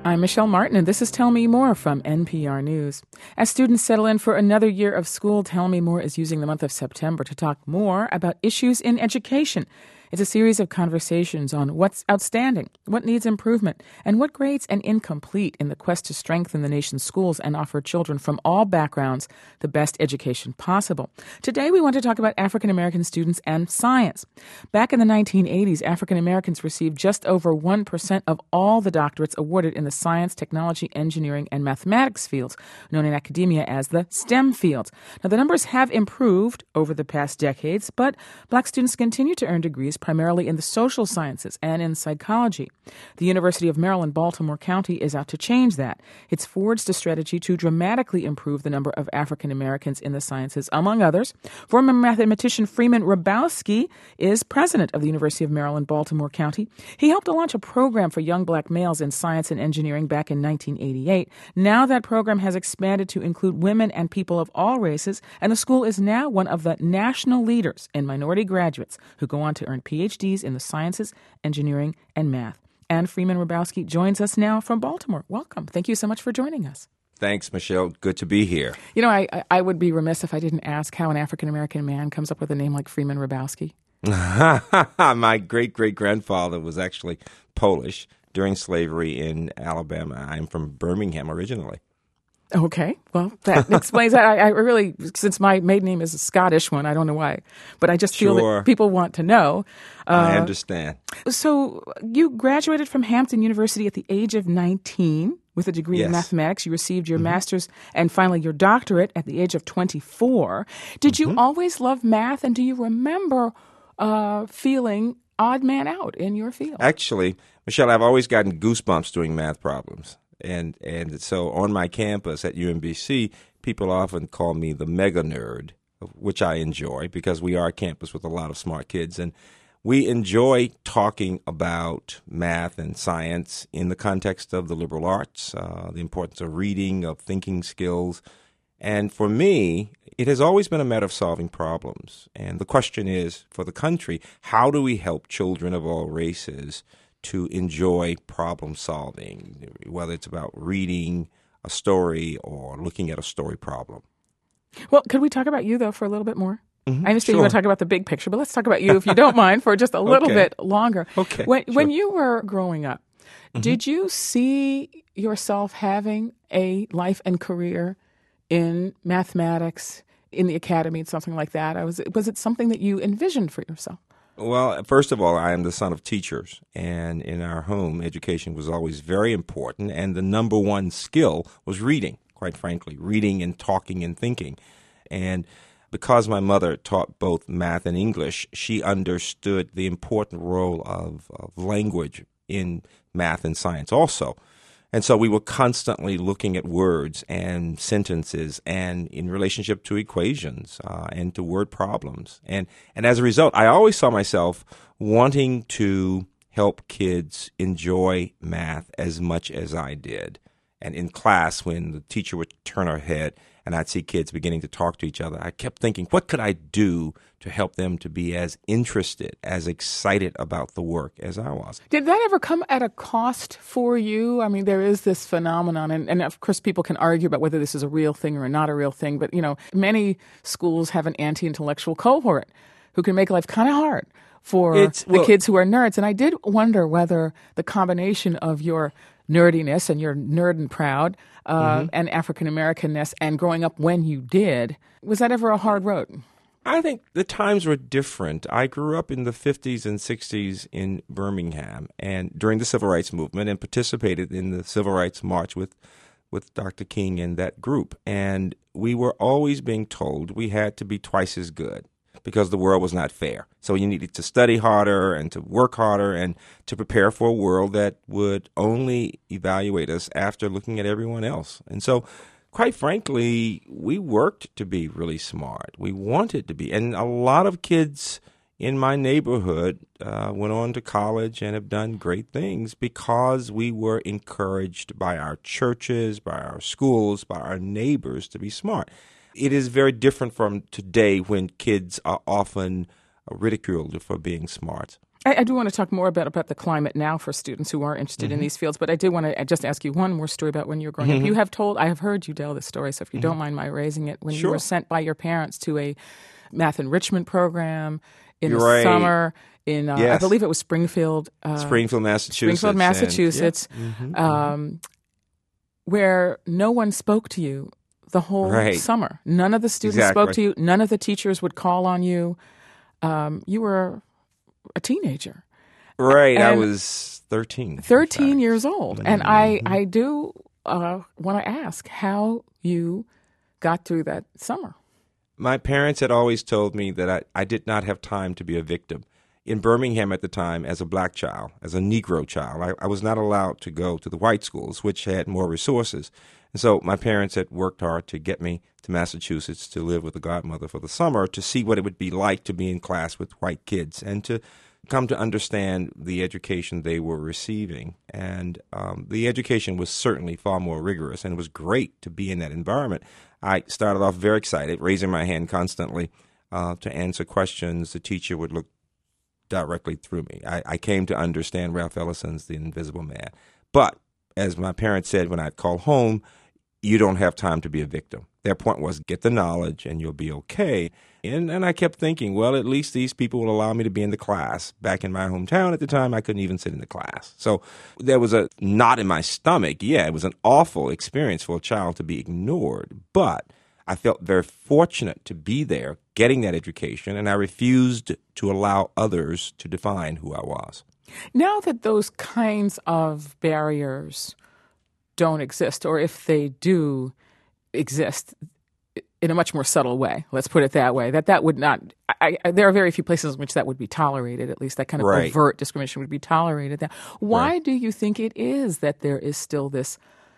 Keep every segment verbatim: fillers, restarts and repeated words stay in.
I'm Michelle Martin, and this is Tell Me More from N P R News. As students settle in for another year of school, Tell Me More is using the month of September to talk more about issues in education. It's a series of conversations on what's outstanding, what needs improvement, and what grades are incomplete in the quest to strengthen the nation's schools and offer children from all backgrounds the best education possible. Today, we want to talk about African American students and science. Back in the nineteen eighties, African Americans received just over one percent of all the doctorates awarded in the science, technology, engineering, and mathematics fields, known in academia as the STEM fields. Now, the numbers have improved over the past decades, but black students continue to earn degrees primarily in the social sciences and in psychology. The University of Maryland, Baltimore County is out to change that. It's forged a strategy to dramatically improve the number of African Americans in the sciences, among others. Former mathematician Freeman Hrabowski is president of the University of Maryland, Baltimore County. He helped to launch a program for young black males in science and engineering back in nineteen eighty-eight. Now that program has expanded to include women and people of all races, and the school is now one of the national leaders in minority graduates who go on to earn P H Ds in the sciences, engineering, and math. And Freeman Hrabowski joins us now from Baltimore. Welcome. Thank you so much for joining us. Thanks, Michelle. Good to be here. You know, I, I would be remiss if I didn't ask how an African-American man comes up with a name like Freeman Hrabowski. My great-great-grandfather was actually Polish during slavery in Alabama. I'm from Birmingham originally. Okay, well, that explains that. I, I really, since my maiden name is a Scottish one, I don't know why, but I just feel Sure. that people want to know. Uh, I understand. So you graduated from Hampton University at the age of nineteen with a degree Yes. in mathematics. You received your Mm-hmm. master's and finally your doctorate at the age of twenty-four. Did Mm-hmm. you always love math, and do you remember uh, feeling odd man out in your field? Actually, Michelle, I've always gotten goosebumps doing math problems. And and so on my campus at U M B C, people often call me the mega nerd, which I enjoy because we are a campus with a lot of smart kids. And we enjoy talking about math and science in the context of the liberal arts, uh, the importance of reading, of thinking skills. And for me, it has always been a matter of solving problems. And the question is, for the country, how do we help children of all races to enjoy problem solving, whether it's about reading a story or looking at a story problem? Well, could we talk about you, though, for a little bit more? Mm-hmm, I understand sure. you want to talk about the big picture, but let's talk about you, if you don't mind, for just a little Okay. bit longer. Okay, When, sure. when you were growing up, Mm-hmm. did you see yourself having a life and career in mathematics, in the academy, and something like that? I was, was it something that you envisioned for yourself? Well, first of all, I am the son of teachers, and in our home, education was always very important, and the number one skill was reading, quite frankly, reading and talking and thinking. And because my mother taught both math and English, she understood the important role of, of language in math and science also. And so we were constantly looking at words and sentences and in relationship to equations uh, and to word problems. And, and as a result, I always saw myself wanting to help kids enjoy math as much as I did. And in class, when the teacher would turn her head and I'd see kids beginning to talk to each other, I kept thinking, what could I do to help them to be as interested, as excited about the work as I was? Did that ever come at a cost for you? I mean, there is this phenomenon, and, and of course people can argue about whether this is a real thing or not a real thing, but, you know, many schools have an anti-intellectual cohort who can make life kind of hard for It's- the well- kids who are nerds. And I did wonder whether the combination of your nerdiness and your nerd and proud uh, Mm-hmm. and African-Americanness and growing up when you did, was that ever a hard road? I think the times were different. I grew up in the fifties and sixties in Birmingham and during the Civil Rights Movement and participated in the Civil Rights March with, with Doctor King and that group. And we were always being told we had to be twice as good because the world was not fair. So you needed to study harder and to work harder and to prepare for a world that would only evaluate us after looking at everyone else. And so, quite frankly, we worked to be really smart. We wanted to be. And a lot of kids in my neighborhood uh, went on to college and have done great things because we were encouraged by our churches, by our schools, by our neighbors to be smart. It is very different from today when kids are often ridiculed for being smart. I, I do want to talk more about, about the climate now for students who are interested mm-hmm. in these fields, but I did want to just ask you one more story about when you were growing mm-hmm. up. You have told, I have heard you tell this story, so if you mm-hmm. don't mind my raising it, when sure. you were sent by your parents to a math enrichment program in You're the right. summer in, uh, yes. I believe it was Springfield. Uh, Springfield, Massachusetts. Springfield, Massachusetts, and, yeah. mm-hmm. um, where no one spoke to you the whole right. summer. None of the students exactly. spoke to you. None of the teachers would call on you. Um, you were a teenager. Right. And I was thirteen. thirteen years old. Mm-hmm. And I, I do uh, want to ask how you got through that summer. My parents had always told me that I, I did not have time to be a victim. In Birmingham at the time, as a black child, as a Negro child, I, I was not allowed to go to the white schools, which had more resources. And so my parents had worked hard to get me to Massachusetts to live with a godmother for the summer to see what it would be like to be in class with white kids and to come to understand the education they were receiving. And um, the education was certainly far more rigorous, and it was great to be in that environment. I started off very excited, raising my hand constantly uh, to answer questions. The teacher would look directly through me. I, I came to understand Ralph Ellison's The Invisible Man. But as my parents said when I'd call home, you don't have time to be a victim. Their point was get the knowledge and you'll be okay. And, and I kept thinking, well, at least these people will allow me to be in the class. Back in my hometown at the time, I couldn't even sit in the class. So there was a knot in my stomach. Yeah, it was an awful experience for a child to be ignored. But I felt very fortunate to be there getting that education, and I refused to allow others to define who I was. Now that those kinds of barriers don't exist, or if they do exist in a much more subtle way, let's put it that way, that that would not, I, I, there are very few places in which that would be tolerated, at least that kind of right. overt discrimination would be tolerated. Why right. do you think it is that there is still this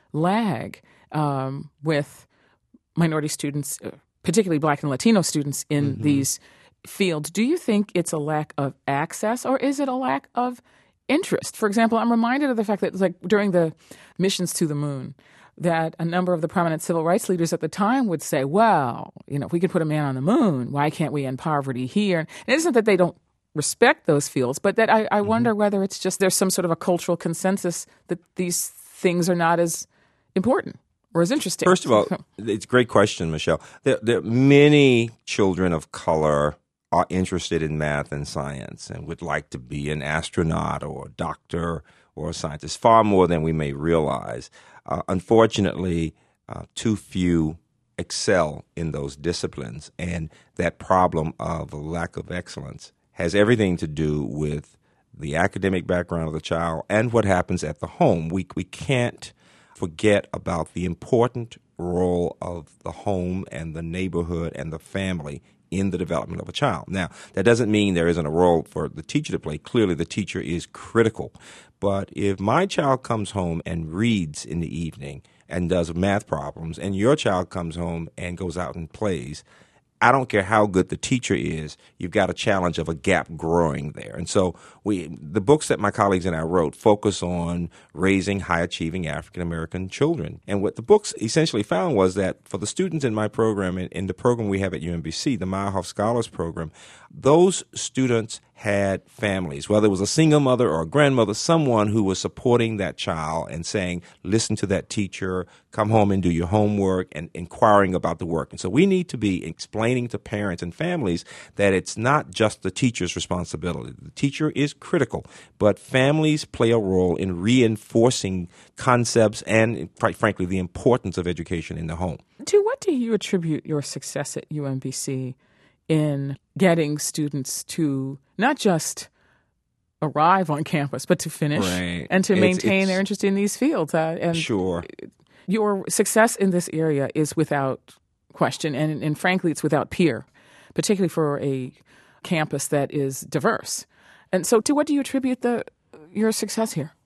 lag um, with minority students, particularly Black and Latino students in mm-hmm. these fields? Do you think it's a lack of access, or is it a lack of interest? For example, I'm reminded of the fact that like during the missions to the moon, that a number of the prominent civil rights leaders at the time would say, well, you know, if we could put a man on the moon, why can't we end poverty here? And it isn't that they don't respect those fields, but that I, I mm-hmm. wonder whether it's just there's some sort of a cultural consensus that these things are not as important or as interesting. First of all, it's a great question, Michelle. There, there many children of color are interested in math and science and would like to be an astronaut or a doctor or a scientist, far more than we may realize. Uh, unfortunately, uh, too few excel in those disciplines, and that problem of a lack of excellence has everything to do with the academic background of the child and what happens at the home. We we can't forget about the important role of the home and the neighborhood and the family in the development of a child. Now, that doesn't mean there isn't a role for the teacher to play. Clearly, the teacher is critical. But if my child comes home and reads in the evening and does math problems, and your child comes home and goes out and plays, I don't care how good the teacher is, you've got a challenge of a gap growing there. And so we, the books that my colleagues and I wrote focus on raising high-achieving African-American children. And what the books essentially found was that for the students in my program, in, in the program we have at U M B C, the Meyerhoff Scholars Program, those students had families, whether it was a single mother or a grandmother, someone who was supporting that child and saying, listen to that teacher, come home and do your homework, and inquiring about the work. And so we need to be explaining to parents and families that it's not just the teacher's responsibility. The teacher is critical, but families play a role in reinforcing concepts and, quite frankly, the importance of education in the home. To what do you attribute your success at U M B C in getting students to not just arrive on campus, but to finish right. and to it's, maintain it's, their interest in these fields? Uh, and sure. Your success in this area is without question, and, and frankly, it's without peer, particularly for a campus that is diverse. And so to what do you attribute the your success here?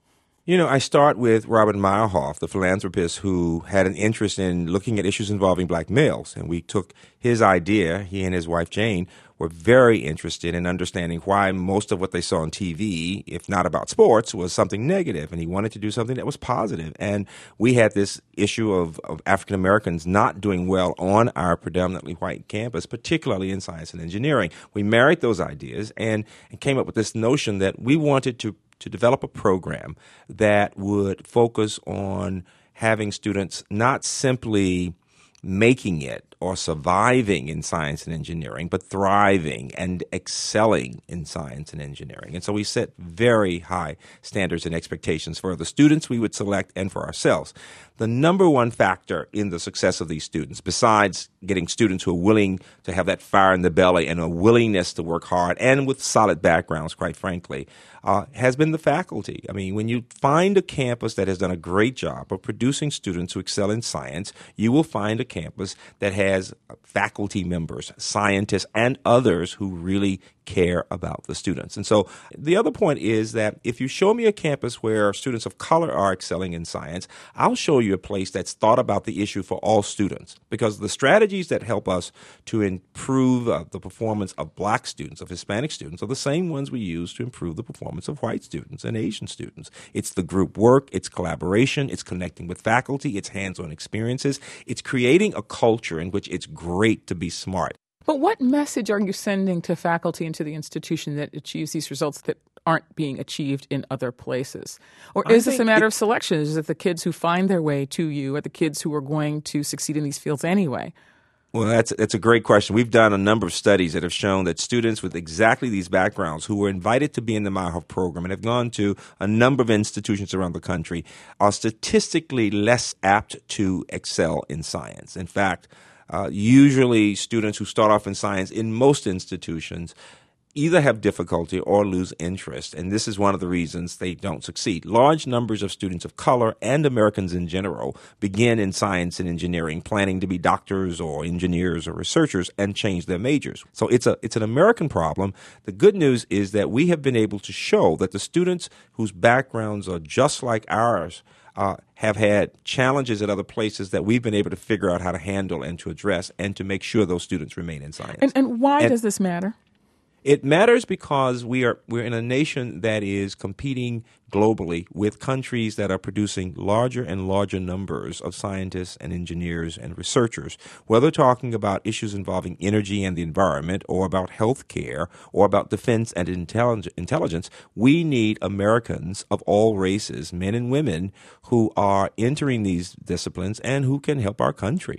You know, I start with Robert Meyerhoff, the philanthropist who had an interest in looking at issues involving black males. And we took his idea, he and his wife Jane were very interested in understanding why most of what they saw on T V, if not about sports, was something negative. And he wanted to do something that was positive. And we had this issue of, of African Americans not doing well on our predominantly white campus, particularly in science and engineering. We married those ideas and, and came up with this notion that we wanted to to develop a program that would focus on having students not simply making it or surviving in science and engineering, but thriving and excelling in science and engineering. And so we set very high standards and expectations for the students we would select and for ourselves. The number one factor in the success of these students, besides getting students who are willing to have that fire in the belly and a willingness to work hard and with solid backgrounds, quite frankly, uh, has been the faculty. I mean, when you find a campus that has done a great job of producing students who excel in science, you will find a campus that has faculty members, scientists, and others who really care about the students. And so the other point is that if you show me a campus where students of color are excelling in science, I'll show you a place that's thought about the issue for all students, because the strategies that help us to improve uh, the performance of black students, of Hispanic students, are the same ones we use to improve the performance of white students and Asian students. It's the group work, it's collaboration, it's connecting with faculty, it's hands-on experiences, it's creating a culture in which it's great to be smart. But what message are you sending to faculty and to the institution that achieves these results that aren't being achieved in other places? Or is this a matter it, of selection? Is it the kids who find their way to you are the kids who are going to succeed in these fields anyway? Well, that's that's a great question. We've done a number of studies that have shown that students with exactly these backgrounds who were invited to be in the Meyerhoff program and have gone to a number of institutions around the country are statistically less apt to excel in science. In fact, Uh, usually students who start off in science in most institutions either have difficulty or lose interest, and this is one of the reasons they don't succeed. Large numbers of students of color and Americans in general begin in science and engineering planning to be doctors or engineers or researchers and change their majors. So it's a it's an American problem. The good news is that we have been able to show that the students whose backgrounds are just like ours Uh, have had challenges at other places that we've been able to figure out how to handle and to address and to make sure those students remain in science. And, and why and does this matter? It matters because we are we're in a nation that is competing globally with countries that are producing larger and larger numbers of scientists and engineers and researchers. Whether talking about issues involving energy and the environment, or about health care, or about defense and intelligence, we need Americans of all races, men and women, who are entering these disciplines and who can help our country.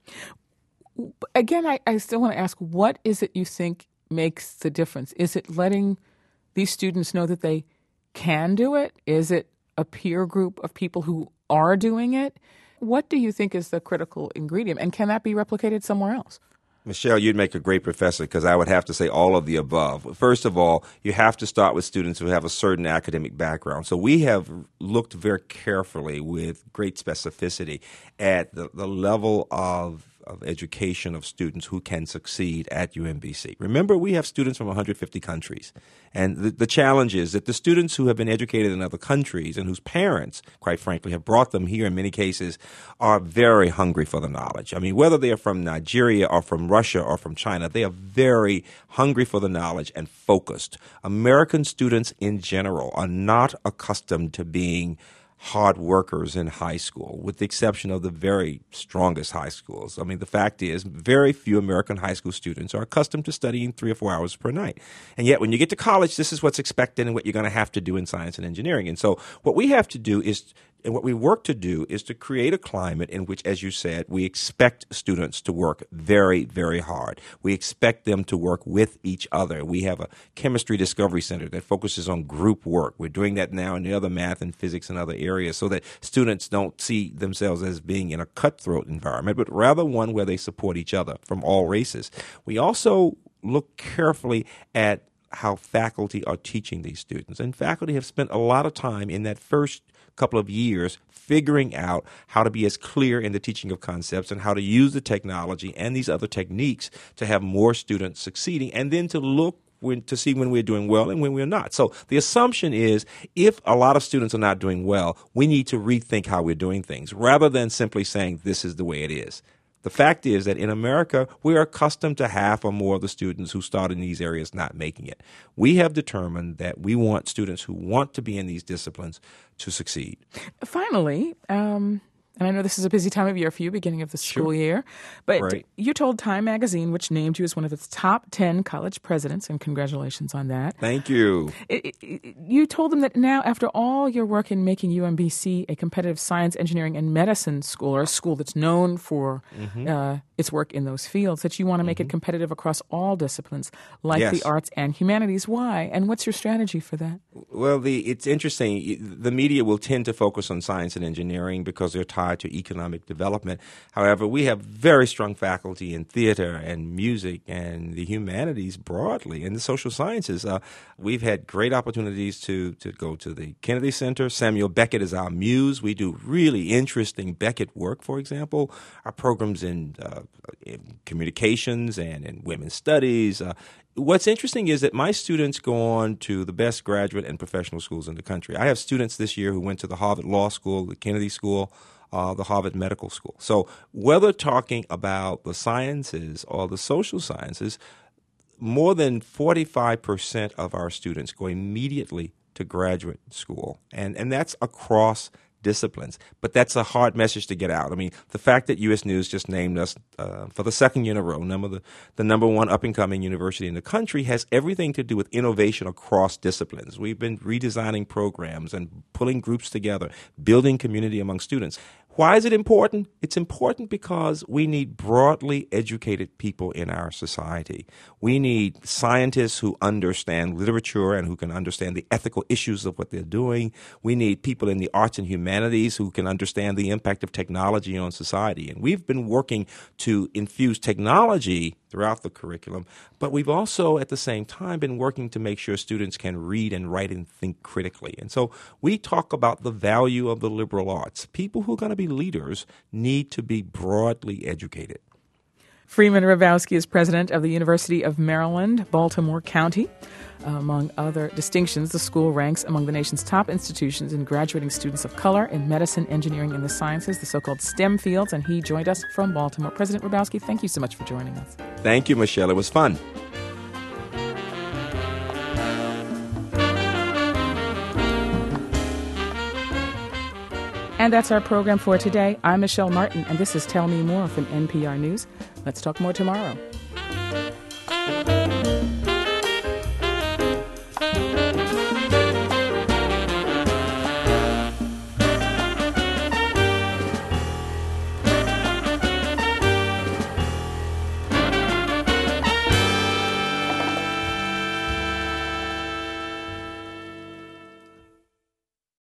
Again, I, I still want to ask, what is it you think makes the difference? Is it letting these students know that they can do it? Is it a peer group of people who are doing it? What do you think is the critical ingredient? And can that be replicated somewhere else? Michelle, you'd make a great professor, because I would have to say all of the above. First of all, you have to start with students who have a certain academic background. So we have looked very carefully with great specificity at the, the level of of education of students who can succeed at U M B C. Remember, we have students from one hundred fifty countries. And the, the challenge is that the students who have been educated in other countries and whose parents, quite frankly, have brought them here in many cases, are very hungry for the knowledge. I mean, whether they are from Nigeria or from Russia or from China, they are very hungry for the knowledge and focused. American students in general are not accustomed to being hard workers in high school, with the exception of the very strongest high schools. I mean, the fact is, very few American high school students are accustomed to studying three or four hours per night. And yet, when you get to college, this is what's expected and what you're going to have to do in science and engineering. And so what we have to do is, and what we work to do, is to create a climate in which, as you said, we expect students to work very, very hard. We expect them to work with each other. We have a chemistry discovery center that focuses on group work. We're doing that now in the other math and physics and other areas, so that students don't see themselves as being in a cutthroat environment, but rather one where they support each other from all races. We also look carefully at how faculty are teaching these students. And faculty have spent a lot of time in that first couple of years figuring out how to be as clear in the teaching of concepts and how to use the technology and these other techniques to have more students succeeding, and then to look when, to see when we're doing well and when we're not. So the assumption is if a lot of students are not doing well, we need to rethink how we're doing things rather than simply saying this is the way it is. The fact is that in America, we are accustomed to half or more of the students who start in these areas not making it. We have determined that we want students who want to be in these disciplines to succeed. Finally, um, and I know this is a busy time of year for you, beginning of the school Sure. year, but Right. you told Time Magazine, which named you as one of its top ten college presidents, and congratulations on that. Thank you. It, it, you told them that now, after all your work in making U M B C a competitive science, engineering, and medicine school, or a school that's known for mm-hmm. uh, its work in those fields, that you want to make mm-hmm. it competitive across all disciplines, like yes. the arts and humanities. Why? And what's your strategy for that? Well, the, it's interesting. The media will tend to focus on science and engineering because they're tied to economic development. However, we have very strong faculty in theater and music and the humanities broadly and the social sciences. Uh, we've had great opportunities to, to go to the Kennedy Center. Samuel Beckett is our muse. We do really interesting Beckett work, for example. Our programs in, uh, in communications and in women's studies. Uh, What's interesting is that my students go on to the best graduate and professional schools in the country. I have students this year who went to the Harvard Law School, the Kennedy School, uh, the Harvard Medical School. So whether talking about the sciences or the social sciences, more than forty-five percent of our students go immediately to graduate school, and, and that's across disciplines. But that's a hard message to get out. I mean, the fact that U S News just named us uh, for the second year in a row, number the, the number one up-and-coming university in the country, has everything to do with innovation across disciplines. We've been redesigning programs and pulling groups together, building community among students. Why is it important? It's important because we need broadly educated people in our society. We need scientists who understand literature and who can understand the ethical issues of what they're doing. We need people in the arts and humanities who can understand the impact of technology on society. And we've been working to infuse technology throughout the curriculum, but we've also at the same time been working to make sure students can read and write and think critically. And so we talk about the value of the liberal arts. People who are going to be leaders need to be broadly educated. Freeman Hrabowski is president of the University of Maryland, Baltimore County. Among other distinctions, the school ranks among the nation's top institutions in graduating students of color in medicine, engineering, and the sciences, the so-called STEM fields, and he joined us from Baltimore. President Hrabowski, thank you so much for joining us. Thank you, Michelle. It was fun. And that's our program for today. I'm Michelle Martin, and this is Tell Me More from N P R News. Let's talk more tomorrow.